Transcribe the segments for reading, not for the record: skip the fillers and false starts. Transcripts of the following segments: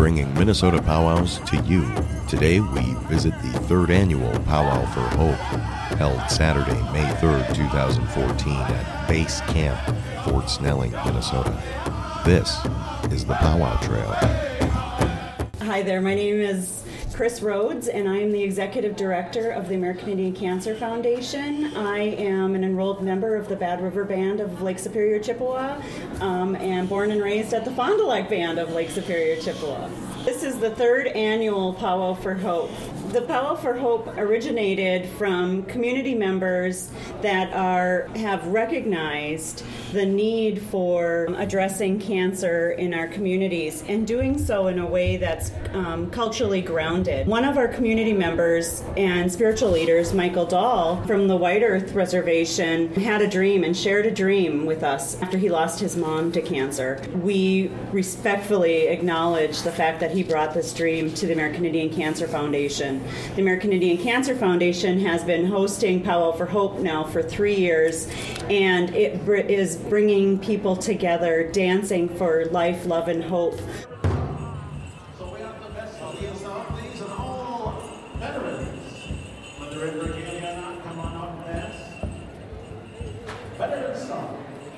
bringing Minnesota powwows to you. Today we visit the third annual Powwow for Hope, held Saturday, May 3rd, 2014 at Base Camp, Fort Snelling, Minnesota. This is the Powwow Trail. Hi there, my name is Chris Rhodes, and I am the Executive Director of the American Indian Cancer Foundation. I am an enrolled member of the Bad River Band of Lake Superior, Chippewa, and born and raised at the Fond du Lac Band of Lake Superior, Chippewa. This is the third annual Powwow for Hope. The Powwow for Hope originated from community members that have recognized the need for addressing cancer in our communities and doing so in a way that's culturally grounded. One of our community members and spiritual leaders, Michael Dahl from the White Earth Reservation, had a dream and shared a dream with us after he lost his mom to cancer. We respectfully acknowledge the fact that he brought this dream to the American Indian Cancer Foundation. The American Indian Cancer Foundation has been hosting Powwow for Hope now for 3 years, and it is bringing people together, dancing for life, love, and hope. So we have the best audience now, please, and all veterans. Whether in regalia or not, come on out and dance. Veterans song.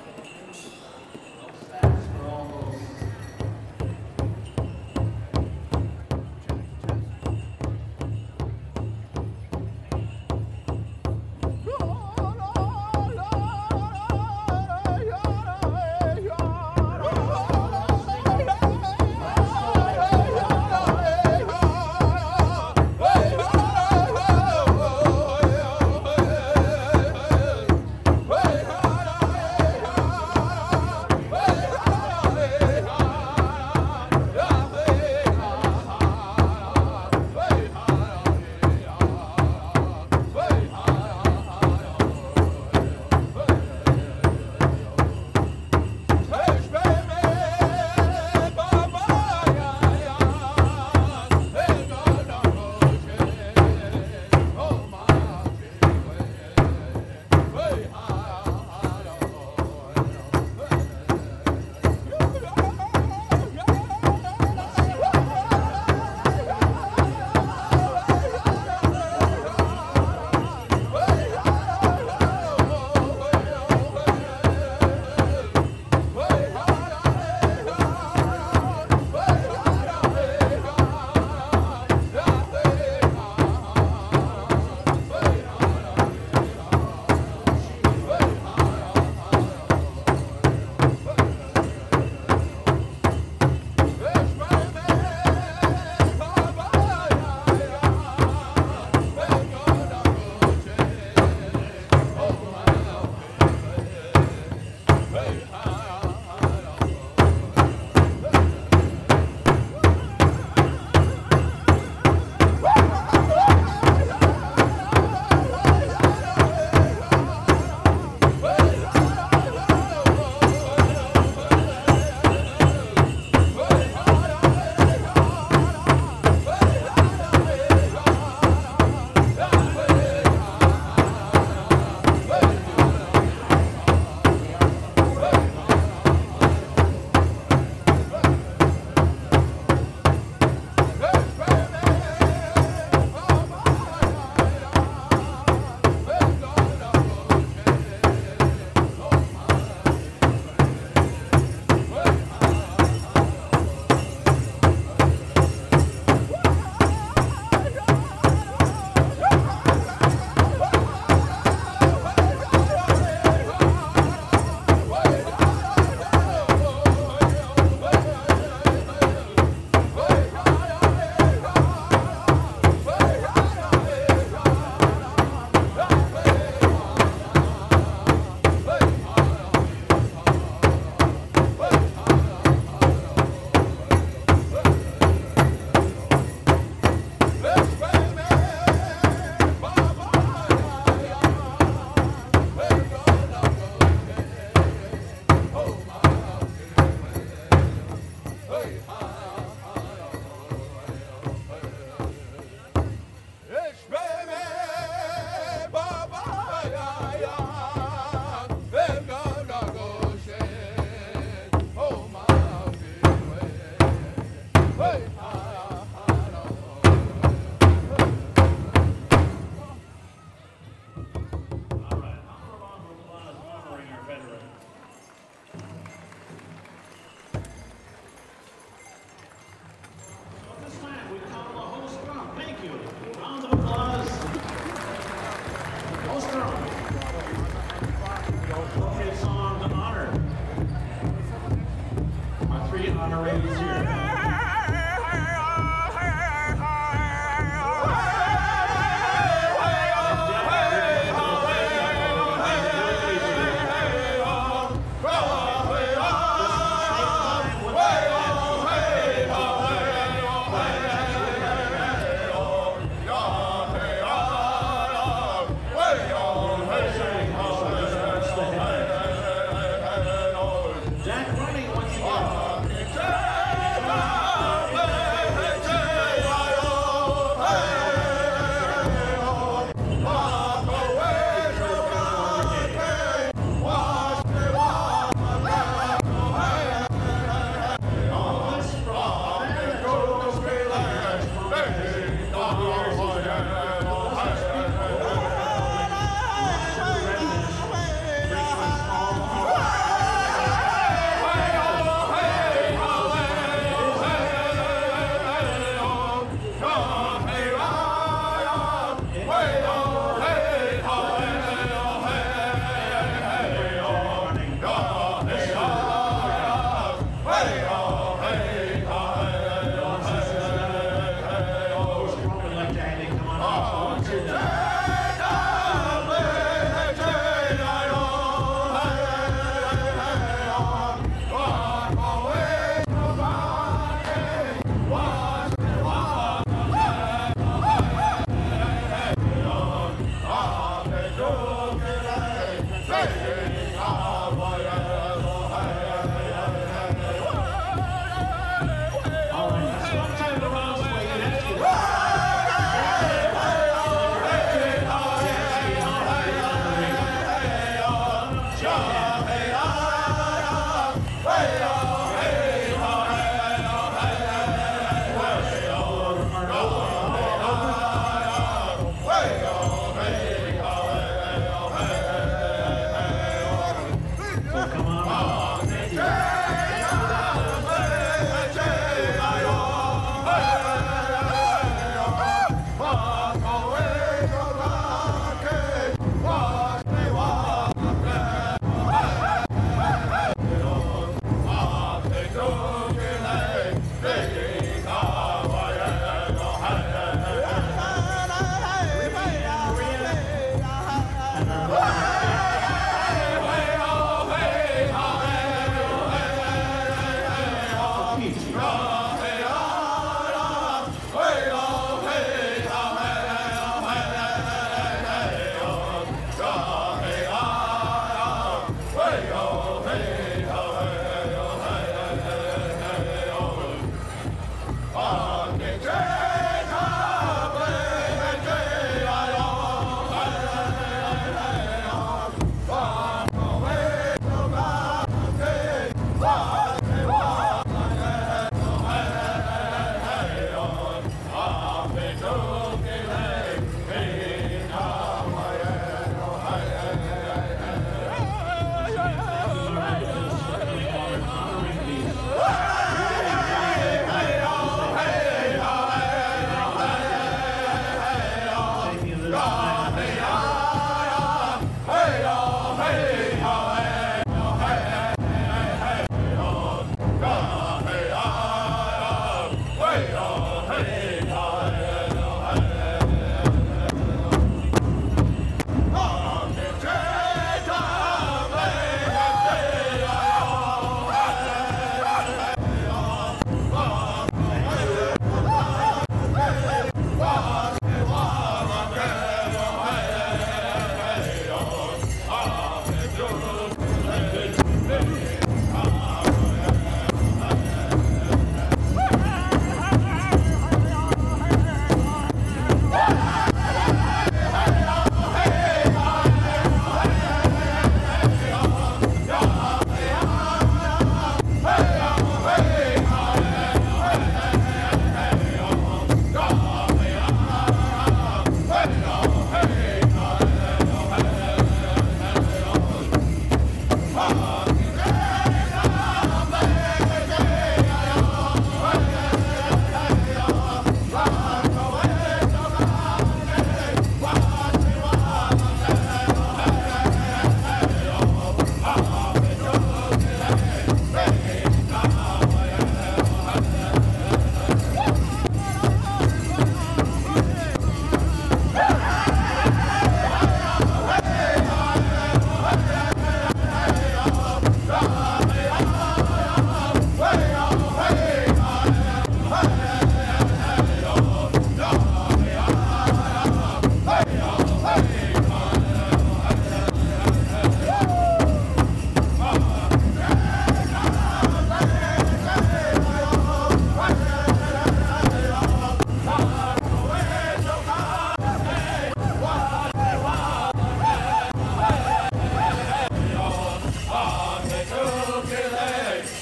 That's for all those. our ladies here. Jack Running once again.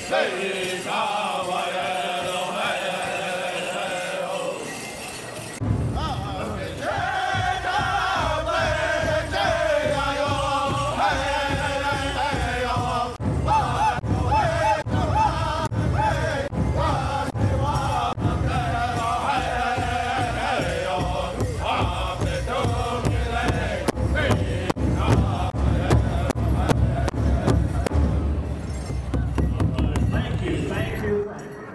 Thank you, thank you.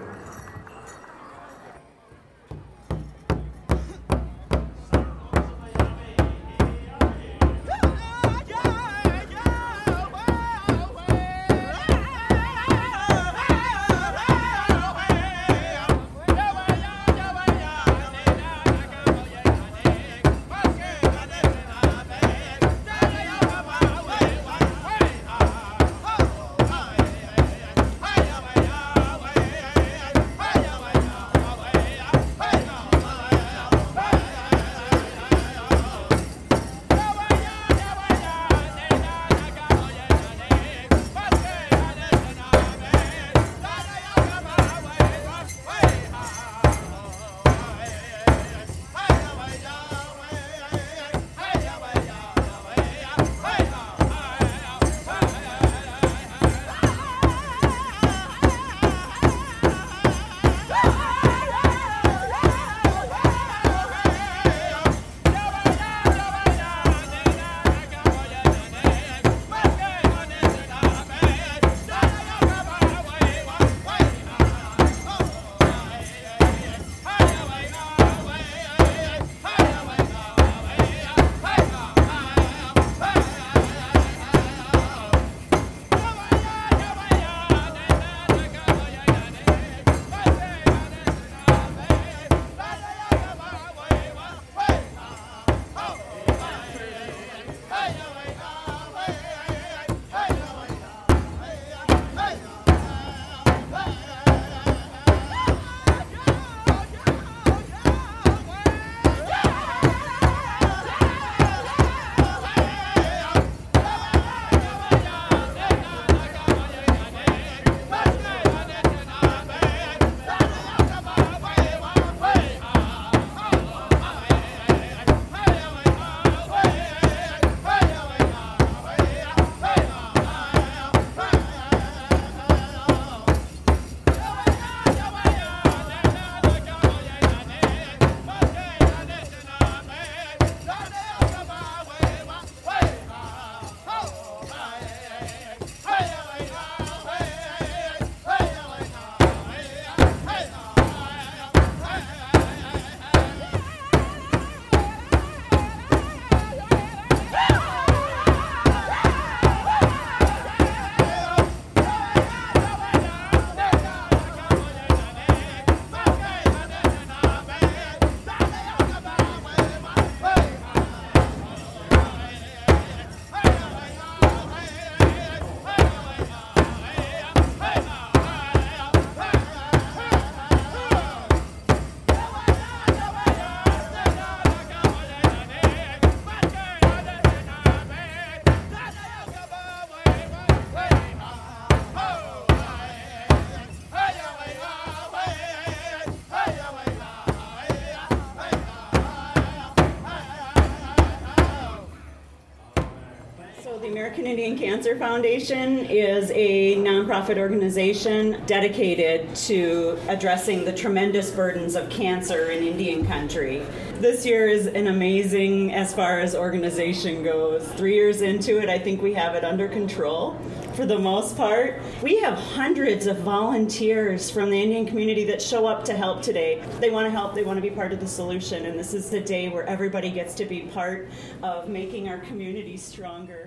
The American Indian Cancer Foundation is a nonprofit organization dedicated to addressing the tremendous burdens of cancer in Indian country. This year is an amazing as far as organization goes. 3 years into it, I think we have it under control for the most part. We have hundreds of volunteers from the Indian community that show up to help today. They want to help, they want to be part of the solution, and this is the day where everybody gets to be part of making our community stronger.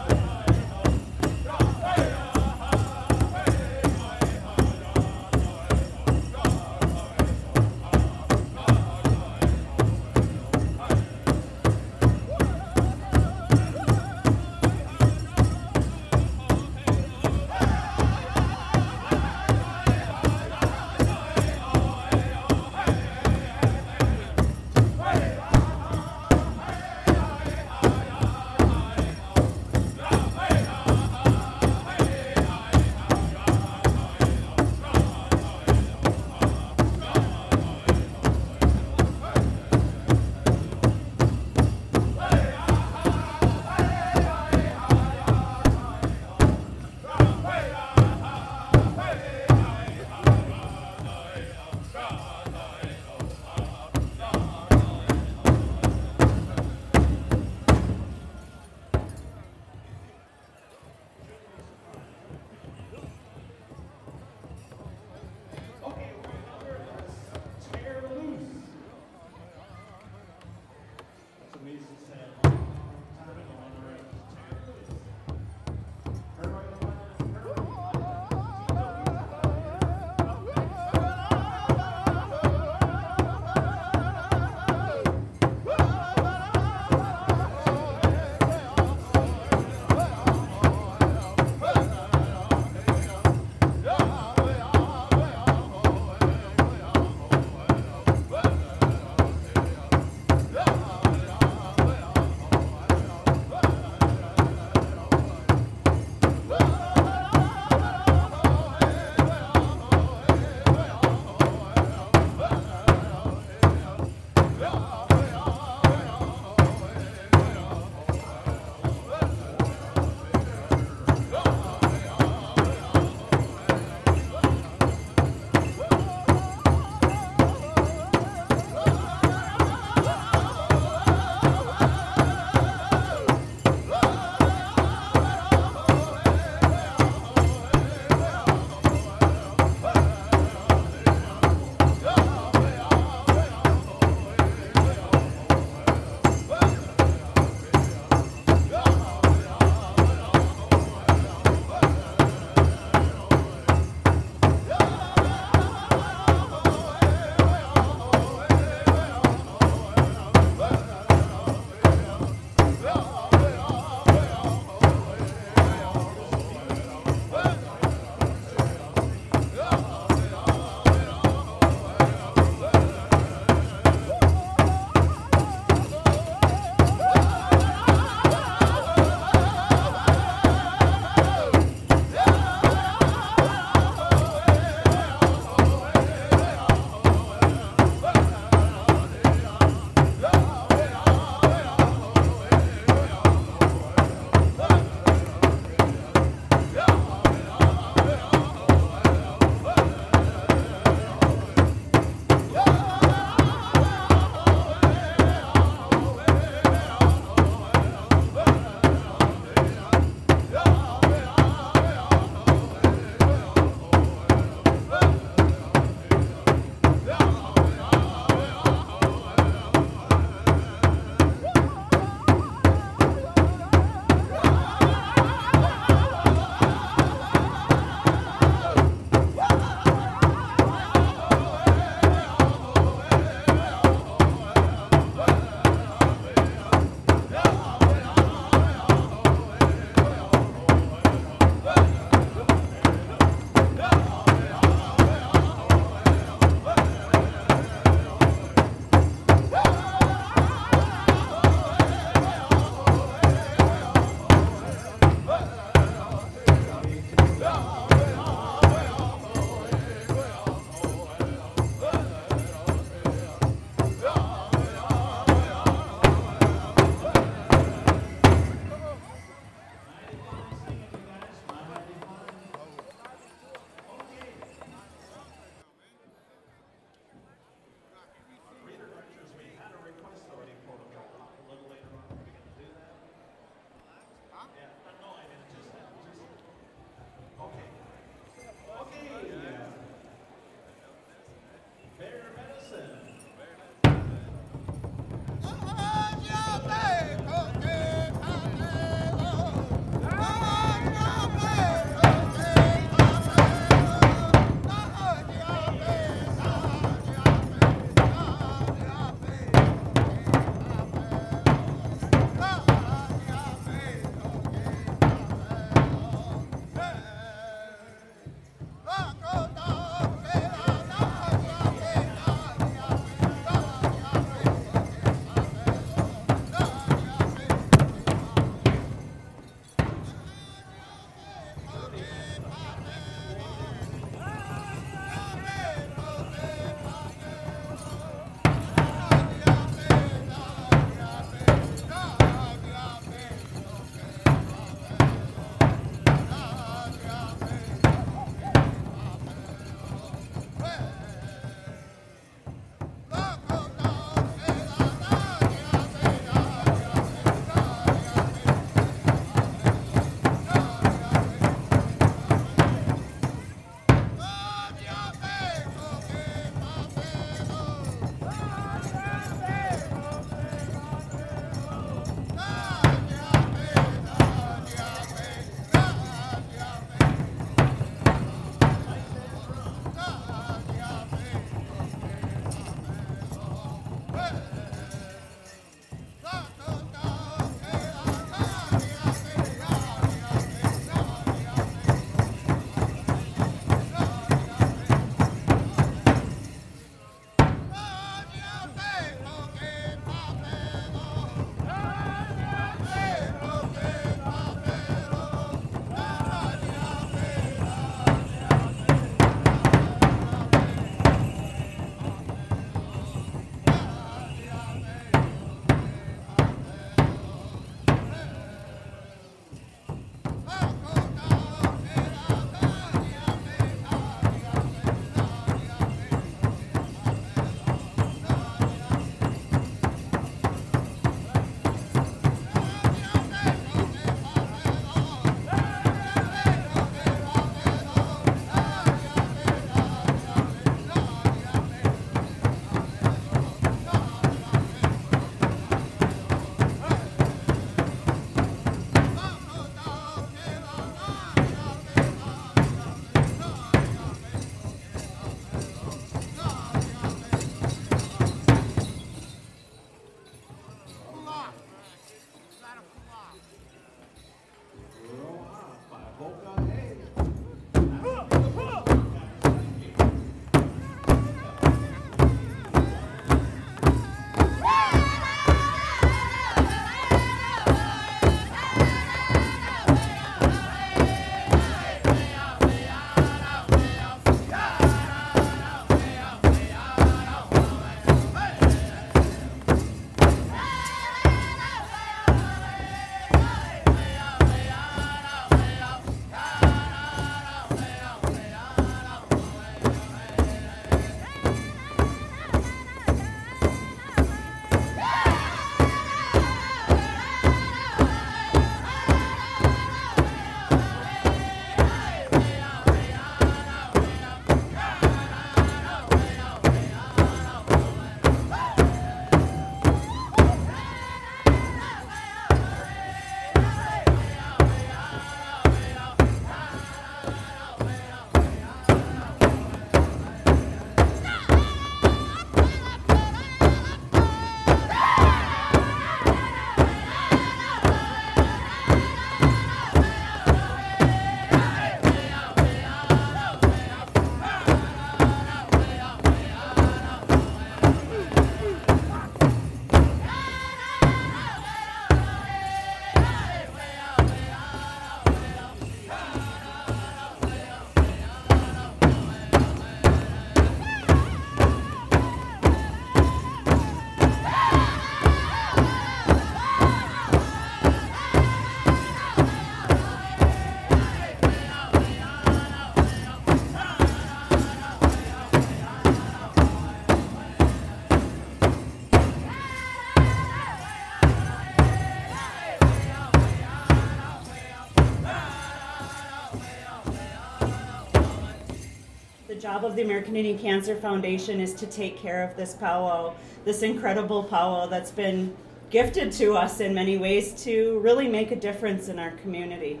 The job of the American Indian Cancer Foundation is to take care of this powwow, this incredible powwow that's been gifted to us in many ways to really make a difference in our community.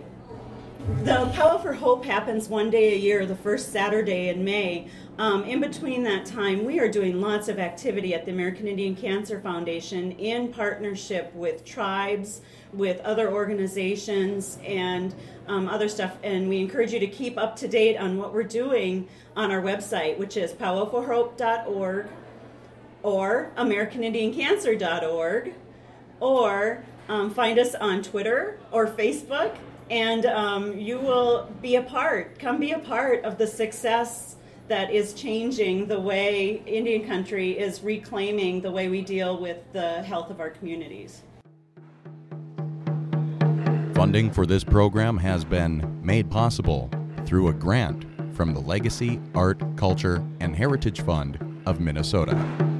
The Powwow for Hope happens one day a year, the first Saturday in May. In between that time, we are doing lots of activity at the American Indian Cancer Foundation in partnership with tribes, with other organizations, and other stuff. And we encourage you to keep up to date on what we're doing on our website, which is powwowforhope.org or americanindiancancer.org, or find us on Twitter or Facebook. And you will be a part, come be a part of the success that is changing the way Indian country is reclaiming the way we deal with the health of our communities. Funding for this program has been made possible through a grant from the Legacy, Art, Culture, and Heritage Fund of Minnesota.